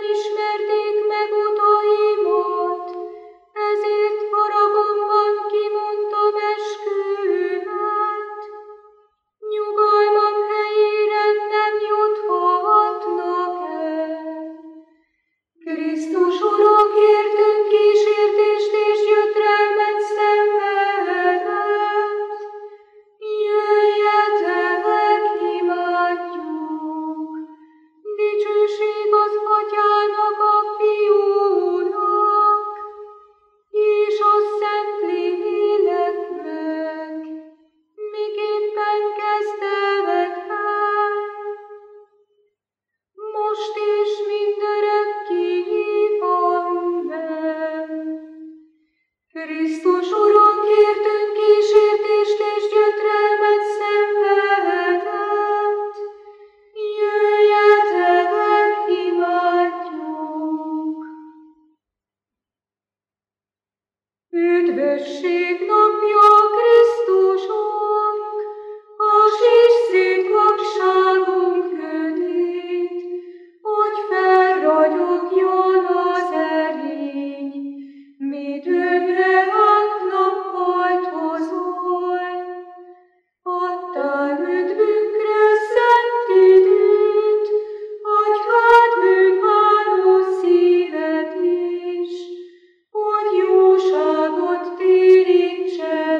ismerték meg utaimat, ezért haragomban kimondtam eskümet. Nyugalmam helyére nem juthatnak el. Krisztus Urakért kísértést és gyötrelmet szenvedett. Jöjjetek, imádjuk! Dicsőség az Atyának, a Fiúnak, és a Szentléleknek, miképpen kezdetben, most és mindörökké. Amen. Krisztus Urakért kísértést és gyötrelmet szenvedett. Jöjjetek, imádjuk! Üdvösség napja Krisztusunk, hass szét vakságunk ködét, hogy felragyogjon az erény, védőnkre át nappal hozol. Adtál üdvünkre szent időt, adj hát bűnbánó szívet is, hogy jóságot térítsen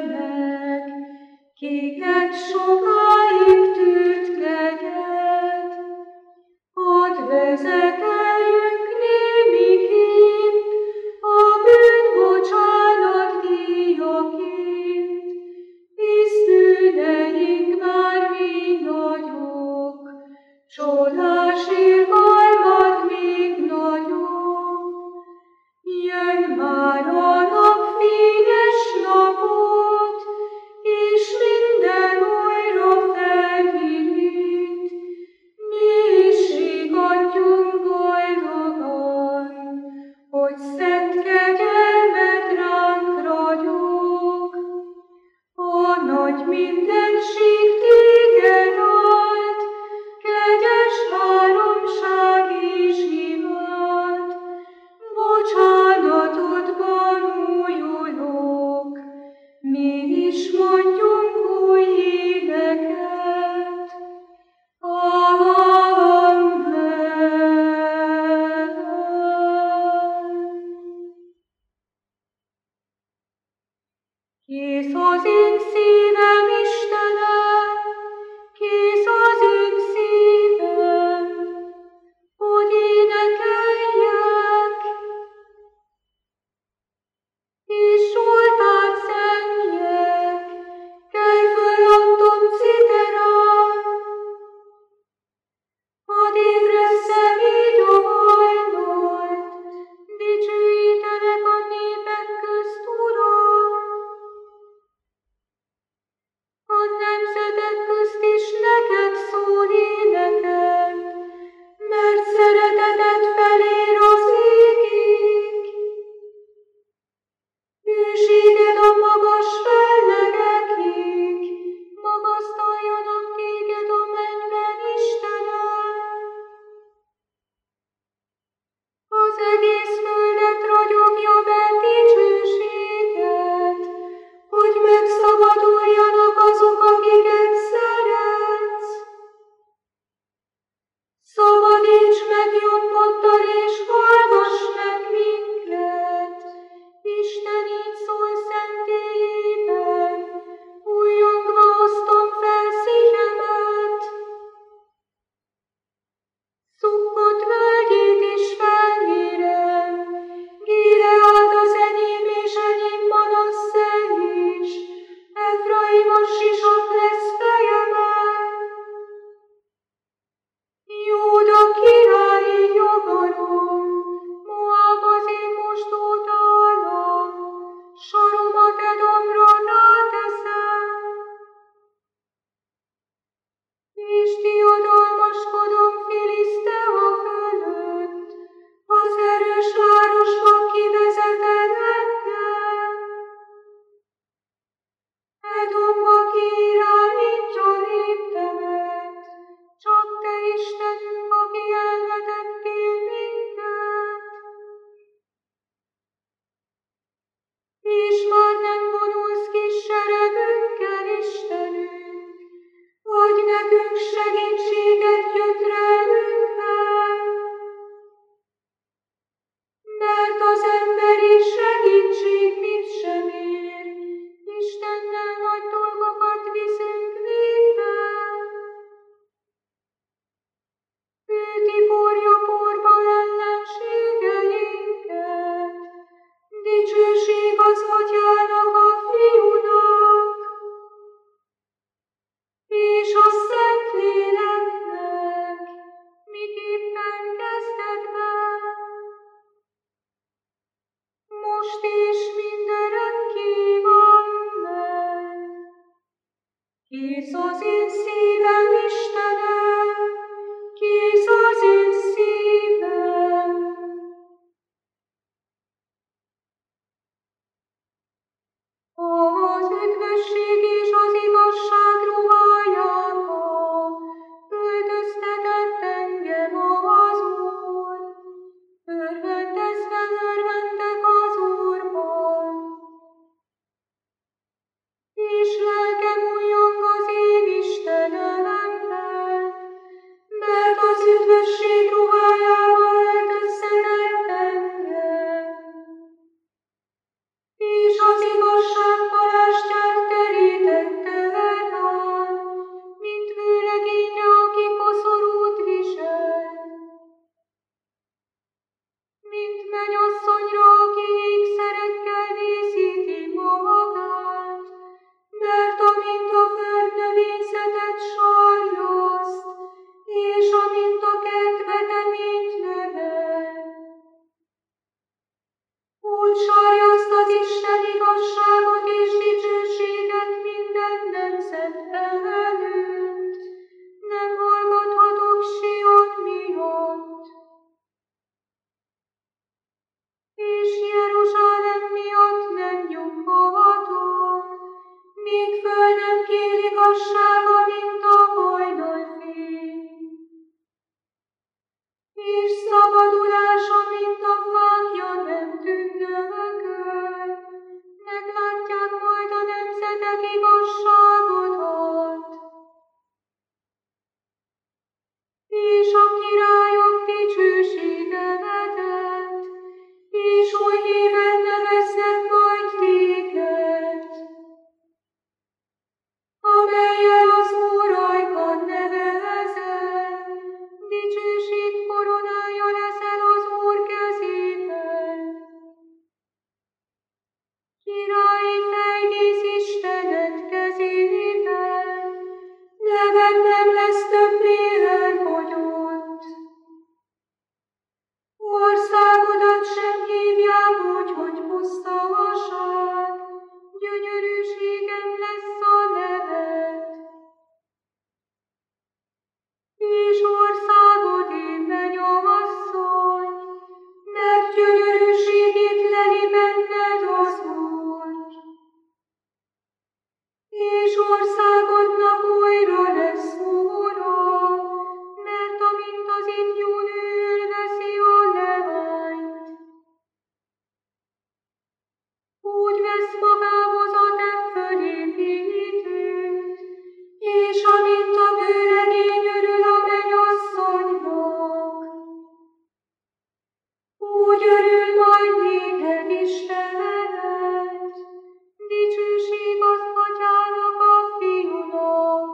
örül majd néked Istenedet, dicsőség az Atyának, a Fiúnak,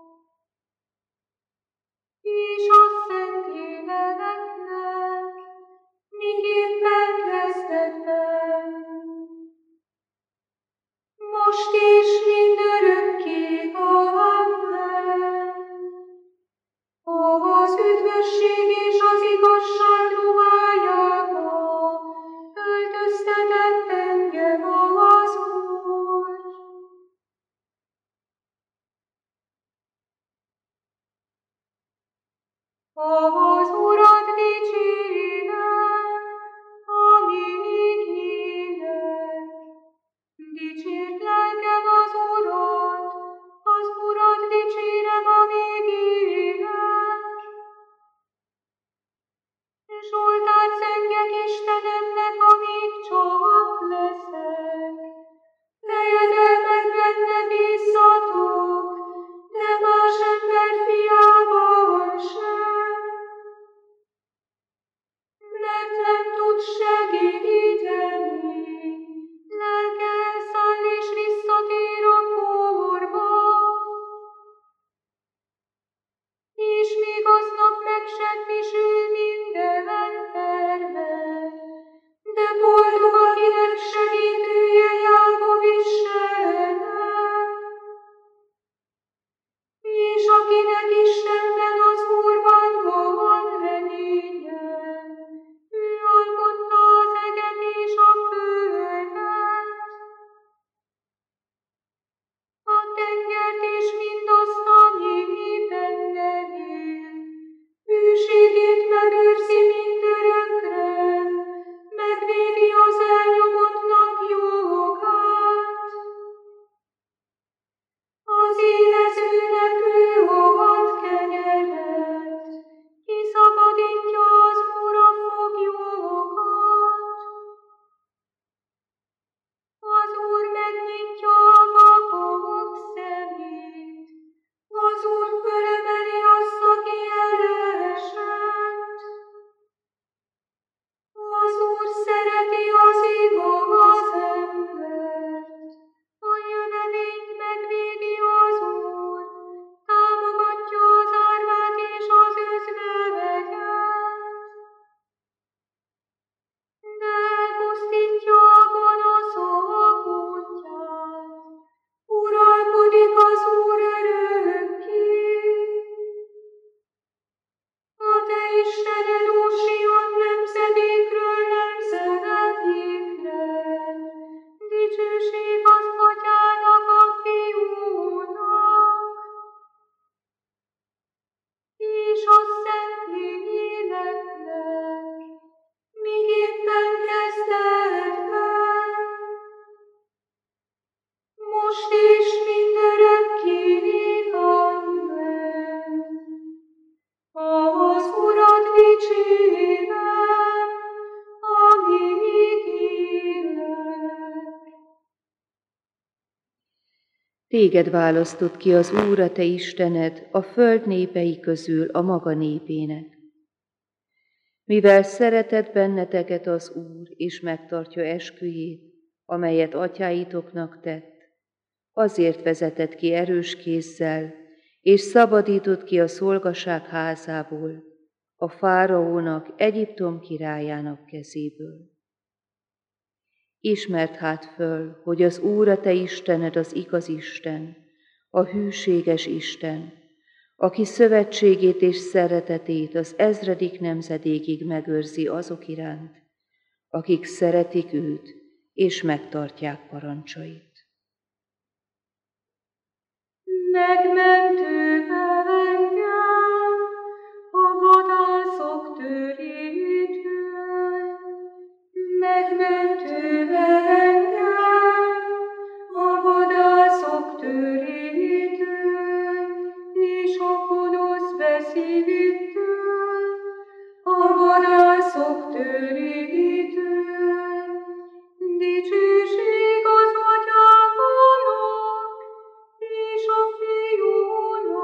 és a Szentléleknek, miképpen kezdetben, most és mindörökké. Amen. Az üdvösség és az igazság ruhájába öltöztetett engem az Úr. Az Urat dicsérem, amíg élek. Dicsérd lelkem az Urat dicsérem, amíg élek. Zsoltárt zengek Istenemnek, amíg csak leszek. Fejedelmet benne bízzatok, de más ember fiában sem. Mert nem tud segíteni, lelke elszáll és visszatér a porba. És még aznap megsemmisül minden terve, de boldog, akinek segítője Jákob Istene, és akinek Istenben, az Úrban van reménye. Ő alkotta az eget és a földet, a tengert és mindazt, ami benne él. Hűségét megőrzi mindörökre, megvédi az elnyomottnak jogát. Az élezőnek ő ad kenyeret, kiszabadítja az Úr a foglyokat. Az Úr megnyitja a vakok szemét, az Úr fölemeli azt, aki elesett. Az Úr szereti az igaz embert, a jövevényt megvédi az Úr, támogatja az árvát és az özvevegyet, de elpusztítja a gonoszok útját. Uralkodik az Úr örökké. A te Istened, ó Sion, nemzedékről nemzedékre. Dicsőség az Atyának, a Fiúnak, és a Szentléleknek, miképpen kezdetben, most és mindörökké. Amen. Az Urat dicsérem, amíg élek. Téged választott ki az Úr, a te Istened, a föld népei közül a maga népének. Mivel szeretett benneteket az Úr, és megtartja esküjét, amelyet atyáitoknak tett, azért vezetett ki erős kézzel, és szabadított ki a szolgaság házából, a fáraónak, Egyiptom királyának kezéből. Ismerd hát föl, hogy az Úr, a te Istened az igaz Isten, a hűséges Isten, aki szövetségét és szeretetét az ezredik nemzedékig megőrzi azok iránt, akik szeretik őt és megtartják parancsait. Megmentővel engem a vadászok törétől, megmentővel engem a vadászok törétől, és a gonosz beszédétől, a vadászok törétől. Dicsőség az Atyának és a Fiúnak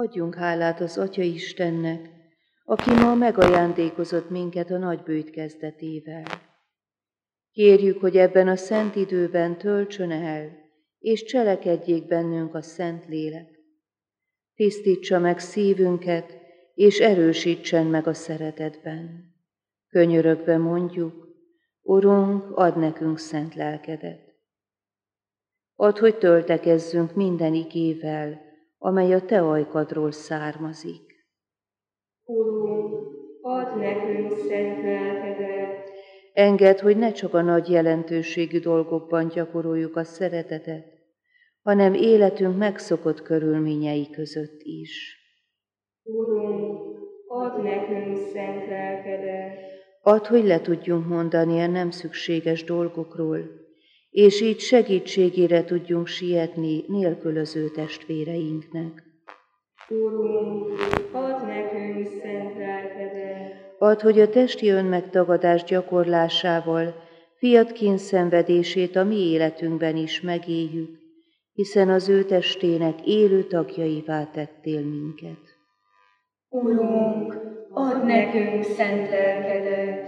Adjunk hálát az Atya Istennek, aki ma megajándékozott minket a nagybőjt kezdetével. Kérjük, hogy ebben a szent időben töltsön el, és cselekedjék bennünk a Szent Lélek. Tisztítsa meg szívünket, és erősítsen meg a szeretetben. Könyörögve mondjuk, Urunk, add nekünk szent lelkedet. Add, hogy töltekezzünk minden igével, amely a Te ajkadról származik. Urunk, add nekünk szent lelkedet. Engedd, hogy ne csak a nagy jelentőségű dolgokban gyakoroljuk a szeretetet, hanem életünk megszokott körülményei között is. Urunk, add nekünk szent lelkedet. Add, hogy le tudjunk mondani a nem szükséges dolgokról, és így segítségére tudjunk sietni nélkülöző testvéreinknek. Urunk, add nekünk szent lelkedet. Add, hogy a testi önmegtagadás gyakorlásával fiad kényszenvedését a mi életünkben is megéljük, hiszen az ő testének élő tagjaivá tettél minket. Urunk, add nekünk szent lelkedet.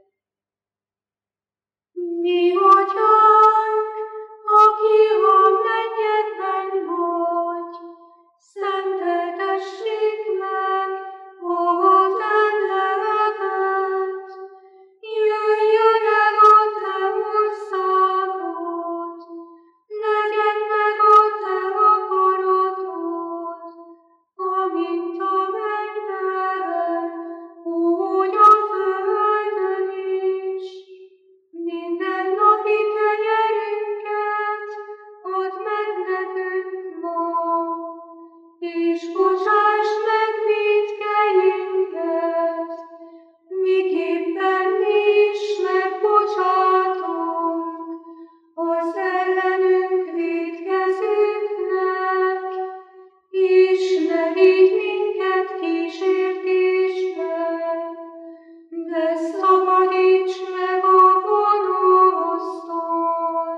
Mi Atyánk, aki a mennyekben vagy, szenteltessék meg a te neved. Jöjjön el a te országod, legyen meg a te akaratod, amint a mennyben, úgy a földön is. Minden napi kenyerünket add meg nekünk ma, és bocsásd meg vétkeinket, miképpen mi is megbocsátunk az ellenünk vétkezőknek, és ne vigy minket kísértésbe, de szabadíts meg a gonosztól.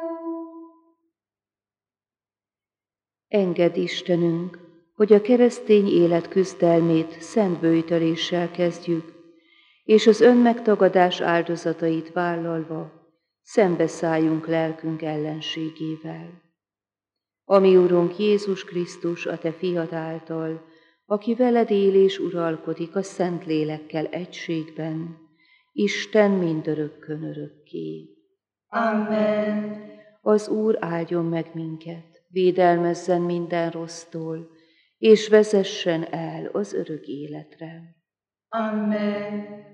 Engedd, Istenünk, hogy a keresztény élet küzdelmét szent böjtöléssel kezdjük, és az önmegtagadás áldozatait vállalva szembeszálljunk lelkünk ellenségével. Ami Urunk Jézus Krisztus, a Te fiad által, aki veled él és uralkodik a Szent Lélekkel egységben, Isten mindörökkön örökké. Amen. Az Úr áldjon meg minket, védelmezzen minden rossztól, és vezessen el az örök életre. Amen.